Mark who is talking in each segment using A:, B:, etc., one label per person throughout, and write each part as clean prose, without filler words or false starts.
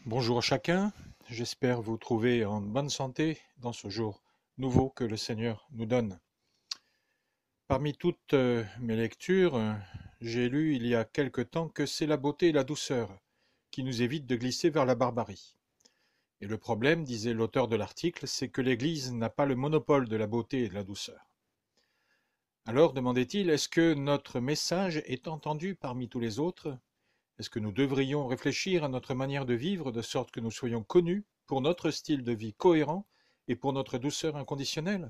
A: Bonjour à chacun, j'espère vous trouver en bonne santé dans ce jour nouveau que le Seigneur nous donne. Parmi toutes mes lectures, j'ai lu il y a quelque temps que c'est la beauté et la douceur qui nous évitent de glisser vers la barbarie. Et le problème, disait l'auteur de l'article, c'est que l'Église n'a pas le monopole de la beauté et de la douceur. Alors, demandait-il, est-ce que notre message est entendu parmi tous les autres? Est-ce que nous devrions réfléchir à notre manière de vivre de sorte que nous soyons connus pour notre style de vie cohérent et pour notre douceur inconditionnelle?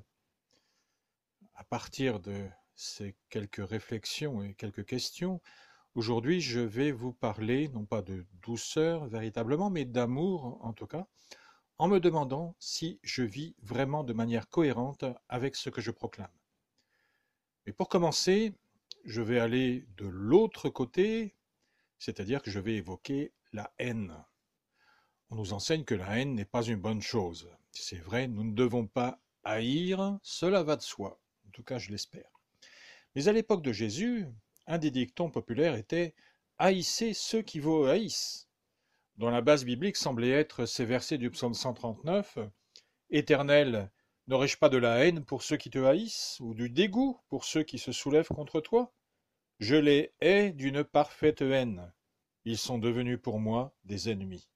A: À partir de ces quelques réflexions et quelques questions, aujourd'hui je vais vous parler non pas de douceur véritablement, mais d'amour en tout cas, en me demandant si je vis vraiment de manière cohérente avec ce que je proclame. Mais pour commencer, je vais aller de l'autre côté, c'est-à-dire que je vais évoquer la haine. On nous enseigne que la haine n'est pas une bonne chose. C'est vrai, nous ne devons pas haïr, cela va de soi. En tout cas, je l'espère. Mais à l'époque de Jésus, un des dictons populaires était haïssez ceux qui vous haïssent, dont la base biblique semblait être ces versets du psaume 139. Éternel, n'aurais-je pas de la haine pour ceux qui te haïssent, ou du dégoût pour ceux qui se soulèvent contre toi? Je les hais d'une parfaite haine. Ils sont devenus pour moi des ennemis.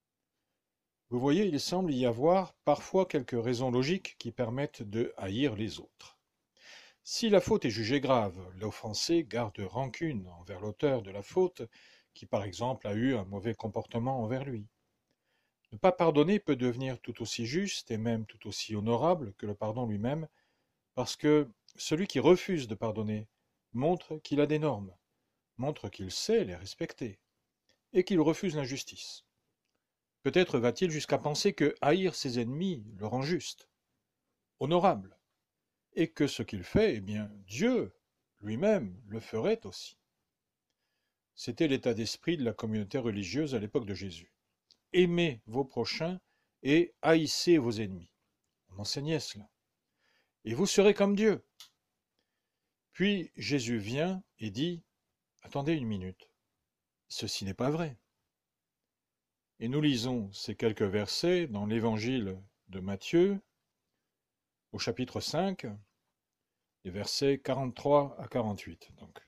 A: Vous voyez, il semble y avoir parfois quelques raisons logiques qui permettent de haïr les autres. Si la faute est jugée grave, l'offensé garde rancune envers l'auteur de la faute, qui par exemple a eu un mauvais comportement envers lui. Ne pas pardonner peut devenir tout aussi juste et même tout aussi honorable que le pardon lui-même, parce que celui qui refuse de pardonner montre qu'il a des normes, montre qu'il sait les respecter, et qu'il refuse l'injustice. Peut-être va-t-il jusqu'à penser que haïr ses ennemis le rend juste, honorable, et que ce qu'il fait, eh bien, Dieu lui-même le ferait aussi. C'était l'état d'esprit de la communauté religieuse à l'époque de Jésus. Aimez vos prochains et haïssez vos ennemis. On enseignait cela. Et vous serez comme Dieu. Puis Jésus vient et dit, attendez une minute, ceci n'est pas vrai. Et nous lisons ces quelques versets dans l'évangile de Matthieu, au chapitre 5, les versets 43 à 48. Donc.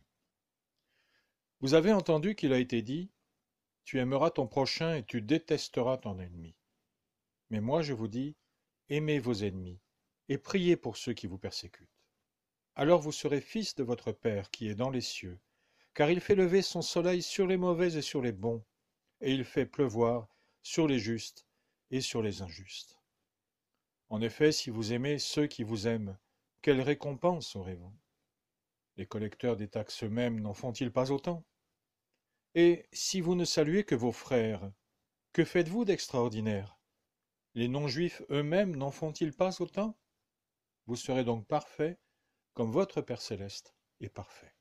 A: Vous avez entendu qu'il a été dit, tu aimeras ton prochain et tu détesteras ton ennemi. Mais moi je vous dis, aimez vos ennemis et priez pour ceux qui vous persécutent. Alors vous serez fils de votre Père qui est dans les cieux, car il fait lever son soleil sur les mauvais et sur les bons, et il fait pleuvoir sur les justes et sur les injustes. En effet, si vous aimez ceux qui vous aiment, quelle récompense aurez-vous? Les collecteurs des taxes eux-mêmes n'en font-ils pas autant? Et si vous ne saluez que vos frères, que faites-vous d'extraordinaire? Les non-juifs eux-mêmes n'en font-ils pas autant? Vous serez donc parfaits, comme votre Père céleste est parfait.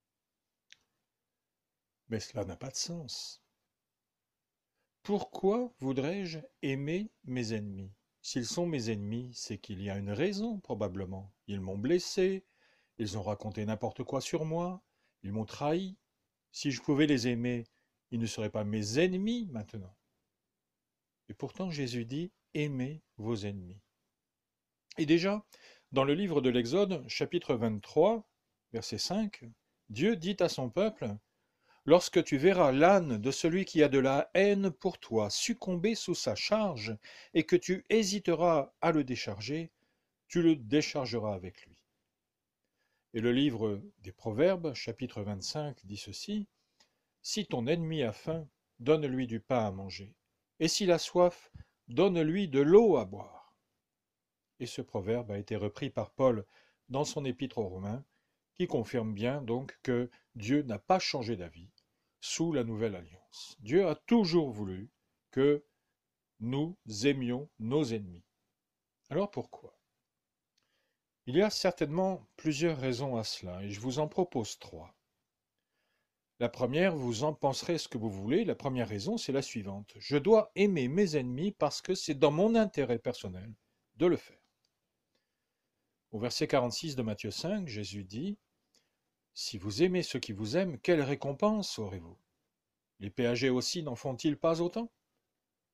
A: Mais cela n'a pas de sens. Pourquoi voudrais-je aimer mes ennemis? S'ils sont mes ennemis, c'est qu'il y a une raison, probablement. Ils m'ont blessé, ils ont raconté n'importe quoi sur moi, ils m'ont trahi. Si je pouvais les aimer, ils ne seraient pas mes ennemis maintenant. Et pourtant Jésus dit, aimez vos ennemis. Et déjà, dans le livre de l'Exode, chapitre 23, verset 5, Dieu dit à son peuple, lorsque tu verras l'âne de celui qui a de la haine pour toi succomber sous sa charge et que tu hésiteras à le décharger, tu le déchargeras avec lui. Et le livre des Proverbes, chapitre 25, dit ceci, si ton ennemi a faim, donne-lui du pain à manger, et s'il a soif, donne-lui de l'eau à boire. Et ce proverbe a été repris par Paul dans son épître aux Romains, qui confirme bien donc que Dieu n'a pas changé d'avis sous la nouvelle alliance. Dieu a toujours voulu que nous aimions nos ennemis. Alors pourquoi? Il y a certainement plusieurs raisons à cela, et je vous en propose trois. La première, vous en penserez ce que vous voulez, la première raison, c'est la suivante. Je dois aimer mes ennemis parce que c'est dans mon intérêt personnel de le faire. Au verset 46 de Matthieu 5, Jésus dit, si vous aimez ceux qui vous aiment, quelle récompense aurez-vous? Les péagers aussi n'en font-ils pas autant?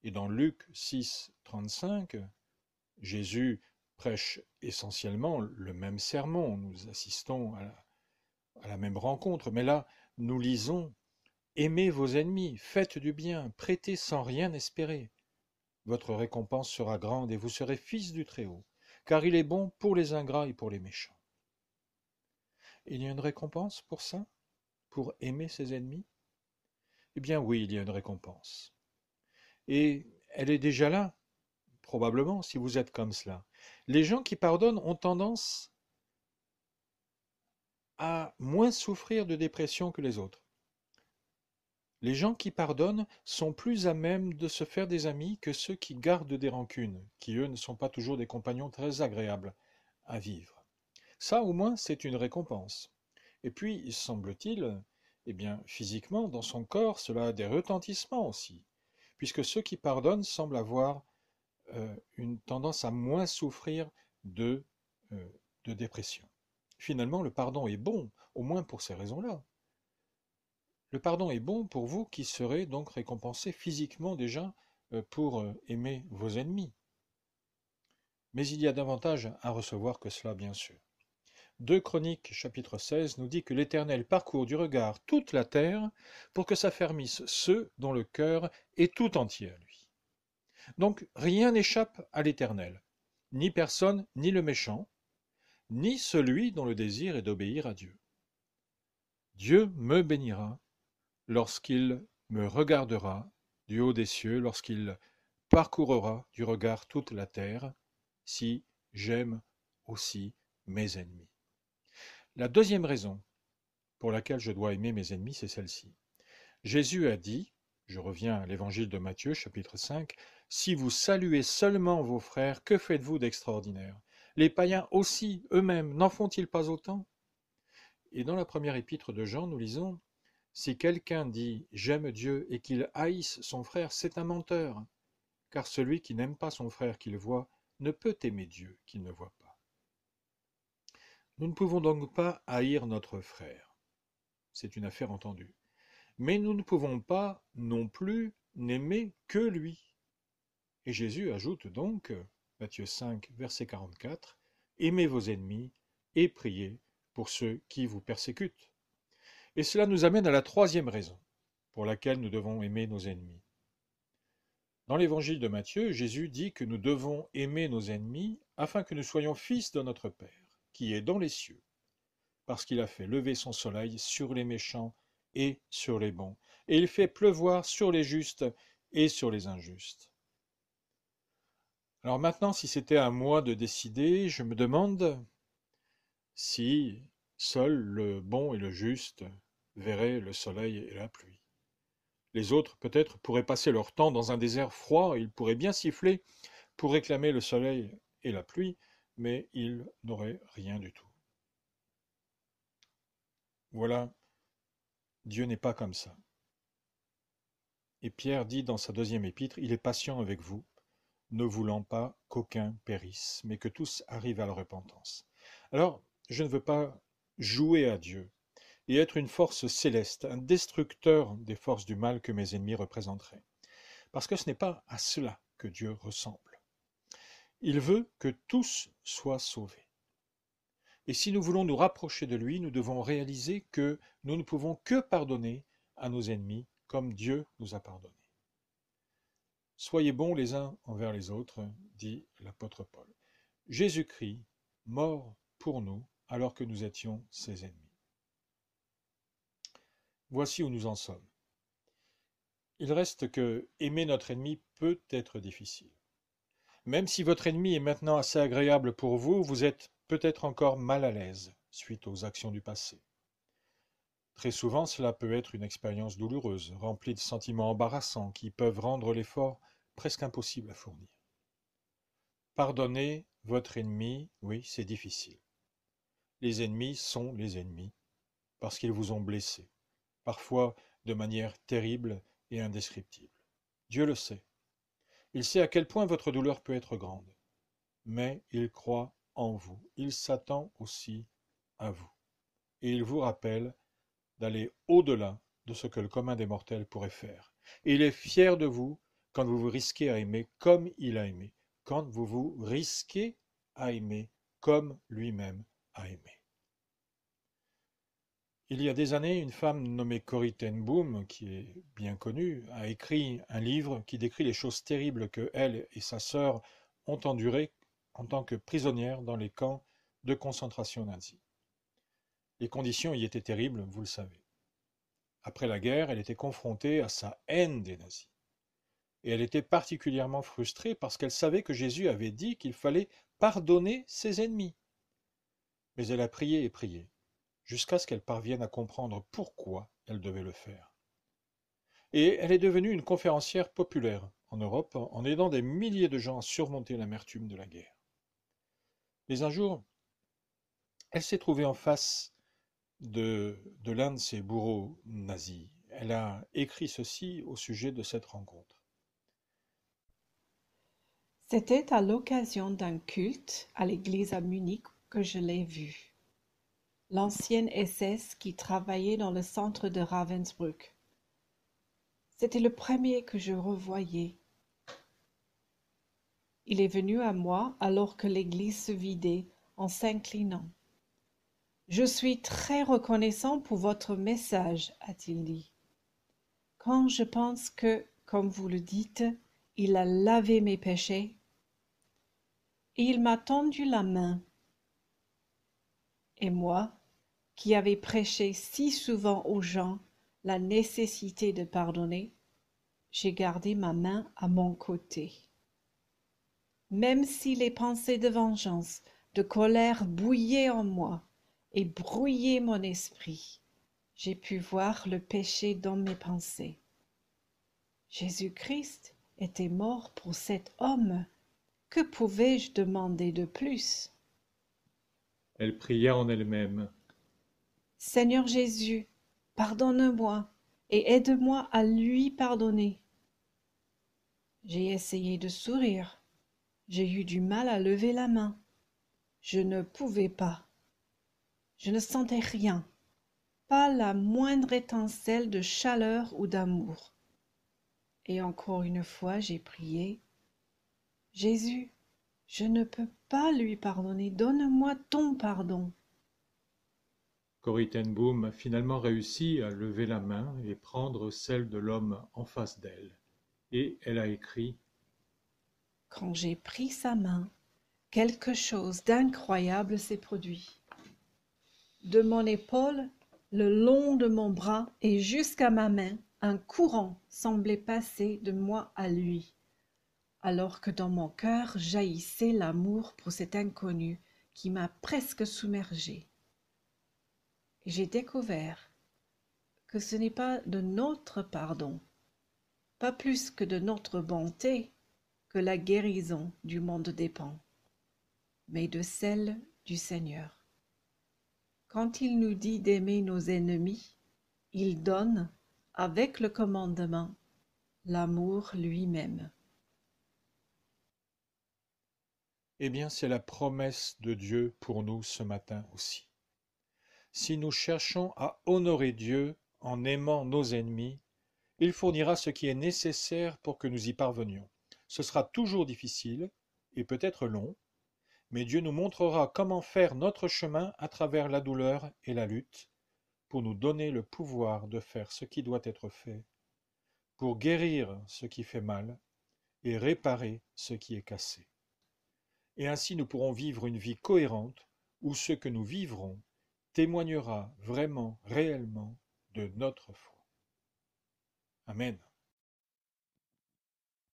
A: Et dans Luc 6, 35, Jésus prêche essentiellement le même sermon. Nous assistons à la même rencontre. Mais là, nous lisons « Aimez vos ennemis, faites du bien, prêtez sans rien espérer. Votre récompense sera grande et vous serez fils du Très-Haut, car il est bon pour les ingrats et pour les méchants. » Il y a une récompense pour ça? Pour aimer ses ennemis? Eh bien oui, il y a une récompense. Et elle est déjà là, probablement, si vous êtes comme cela. Les gens qui pardonnent ont tendance à moins souffrir de dépression que les autres. Les gens qui pardonnent sont plus à même de se faire des amis que ceux qui gardent des rancunes, qui eux ne sont pas toujours des compagnons très agréables à vivre. Ça au moins c'est une récompense. Et puis, semble-t-il, eh bien, physiquement, dans son corps, cela a des retentissements aussi, puisque ceux qui pardonnent semblent avoir une tendance à moins souffrir de, euh, de dépression. Finalement, le pardon est bon, au moins pour ces raisons-là. Le pardon est bon pour vous qui serez donc récompensé physiquement déjà pour aimer vos ennemis. Mais il y a davantage à recevoir que cela, bien sûr. 2 Chroniques chapitre 16 nous dit que l'Éternel parcourt du regard toute la terre pour que s'affermissent ceux dont le cœur est tout entier à lui. Donc rien n'échappe à l'Éternel, ni personne, ni le méchant, ni celui dont le désir est d'obéir à Dieu. Dieu me bénira lorsqu'il me regardera du haut des cieux, lorsqu'il parcourra du regard toute la terre, si j'aime aussi mes ennemis. La deuxième raison pour laquelle je dois aimer mes ennemis, c'est celle-ci. Jésus a dit, je reviens à l'évangile de Matthieu, chapitre 5, « Si vous saluez seulement vos frères, que faites-vous d'extraordinaire? Les païens aussi, eux-mêmes, n'en font-ils pas autant ?» Et dans la première épître de Jean, nous lisons, « Si quelqu'un dit « J'aime Dieu » et qu'il haïsse son frère, c'est un menteur, car celui qui n'aime pas son frère qu'il voit ne peut aimer Dieu qu'il ne voit pas. » Nous ne pouvons donc pas haïr notre frère. C'est une affaire entendue. Mais nous ne pouvons pas non plus n'aimer que lui. Et Jésus ajoute donc, Matthieu 5, verset 44, « Aimez vos ennemis et priez pour ceux qui vous persécutent. » Et cela nous amène à la troisième raison pour laquelle nous devons aimer nos ennemis. Dans l'évangile de Matthieu, Jésus dit que nous devons aimer nos ennemis afin que nous soyons fils de notre Père, qui est dans les cieux, parce qu'il a fait lever son soleil sur les méchants et sur les bons, et il fait pleuvoir sur les justes et sur les injustes. Alors maintenant, si c'était à moi de décider, je me demande si seul le bon et le juste verraient le soleil et la pluie. Les autres, peut-être, pourraient passer leur temps dans un désert froid, ils pourraient bien siffler pour réclamer le soleil et la pluie, mais ils n'auraient rien du tout. Voilà, Dieu n'est pas comme ça. Et Pierre dit dans sa deuxième épître, « Il est patient avec vous, ne voulant pas qu'aucun périsse, mais que tous arrivent à la repentance. » Alors, je ne veux pas jouer à Dieu et être une force céleste, un destructeur des forces du mal que mes ennemis représenteraient. Parce que ce n'est pas à cela que Dieu ressemble. Il veut que tous soient sauvés. Et si nous voulons nous rapprocher de lui, nous devons réaliser que nous ne pouvons que pardonner à nos ennemis comme Dieu nous a pardonnés. Soyez bons les uns envers les autres, dit l'apôtre Paul. Jésus-Christ, mort pour nous alors que nous étions ses ennemis. Voici où nous en sommes. Il reste que aimer notre ennemi peut être difficile. Même si votre ennemi est maintenant assez agréable pour vous, vous êtes peut-être encore mal à l'aise suite aux actions du passé. Très souvent, cela peut être une expérience douloureuse, remplie de sentiments embarrassants qui peuvent rendre l'effort presque impossible à fournir. Pardonner votre ennemi, oui, c'est difficile. Les ennemis sont les ennemis, parce qu'ils vous ont blessé, parfois de manière terrible et indescriptible. Dieu le sait. Il sait à quel point votre douleur peut être grande, mais il croit en vous. Il s'attend aussi à vous. Et il vous rappelle d'aller au-delà de ce que le commun des mortels pourrait faire. Et il est fier de vous quand vous vous risquez à aimer comme il a aimé, quand vous vous risquez à aimer comme lui-même a aimé. Il y a des années, une femme nommée Corrie ten Boom, qui est bien connue, a écrit un livre qui décrit les choses terribles que elle et sa sœur ont endurées en tant que prisonnières dans les camps de concentration nazis. Les conditions y étaient terribles, vous le savez. Après la guerre, elle était confrontée à sa haine des nazis. Et elle était particulièrement frustrée parce qu'elle savait que Jésus avait dit qu'il fallait pardonner ses ennemis. Mais elle a prié et prié, jusqu'à ce qu'elle parvienne à comprendre pourquoi elle devait le faire. Et elle est devenue une conférencière populaire en Europe en aidant des milliers de gens à surmonter l'amertume de la guerre. Mais un jour, elle s'est trouvée en face de l'un de ces bourreaux nazis. Elle a écrit ceci au sujet de cette rencontre.
B: C'était à l'occasion d'un culte à l'église à Munich que je l'ai vu. L'ancienne SS qui travaillait dans le centre de Ravensbrück. C'était le premier que je revoyais. Il est venu à moi alors que l'église se vidait en s'inclinant. « Je suis très reconnaissant pour votre message, a-t-il dit. Quand je pense que, comme vous le dites, il a lavé mes péchés, et il m'a tendu la main. Et moi, qui avais prêché si souvent aux gens la nécessité de pardonner, j'ai gardé ma main à mon côté. Même si les pensées de vengeance, de colère bouillaient en moi et brouillaient mon esprit, j'ai pu voir le péché dans mes pensées. Jésus-Christ était mort pour cet homme. Que pouvais-je demander de plus?
A: Elle pria en elle-même.
B: Seigneur Jésus, pardonne-moi et aide-moi à lui pardonner. J'ai essayé de sourire. J'ai eu du mal à lever la main. Je ne pouvais pas. Je ne sentais rien, pas la moindre étincelle de chaleur ou d'amour. Et encore une fois, j'ai prié. Jésus, je ne peux pas lui pardonner. Donne-moi ton pardon.
A: Corrie ten Boom a finalement réussi à lever la main et prendre celle de l'homme en face d'elle. Et elle a écrit «
B: Quand j'ai pris sa main, quelque chose d'incroyable s'est produit. De mon épaule, le long de mon bras et jusqu'à ma main, un courant semblait passer de moi à lui, alors que dans mon cœur jaillissait l'amour pour cet inconnu qui m'a presque submergée. Et j'ai découvert que ce n'est pas de notre pardon, pas plus que de notre bonté, que la guérison du monde dépend, mais de celle du Seigneur. Quand il nous dit d'aimer nos ennemis, il donne, avec le commandement, l'amour lui-même. »
A: Eh bien, c'est la promesse de Dieu pour nous ce matin aussi. Si nous cherchons à honorer Dieu en aimant nos ennemis, il fournira ce qui est nécessaire pour que nous y parvenions. Ce sera toujours difficile et peut-être long, mais Dieu nous montrera comment faire notre chemin à travers la douleur et la lutte pour nous donner le pouvoir de faire ce qui doit être fait, pour guérir ce qui fait mal et réparer ce qui est cassé. Et ainsi nous pourrons vivre une vie cohérente où ce que nous vivrons témoignera vraiment, réellement de notre foi. Amen.